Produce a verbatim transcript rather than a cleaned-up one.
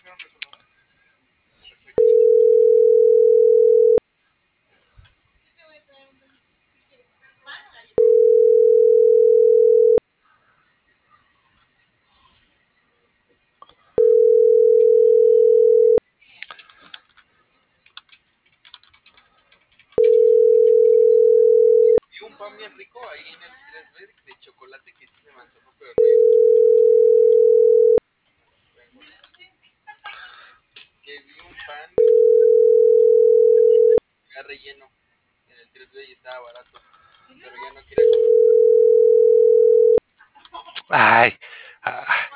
Vi un pan bien rico ahí en el tres B de chocolate que sí se me antojó, pero no. Que vi un pan ya relleno en el tres B y estaba barato, pero ya no quería comer. Ay, ah,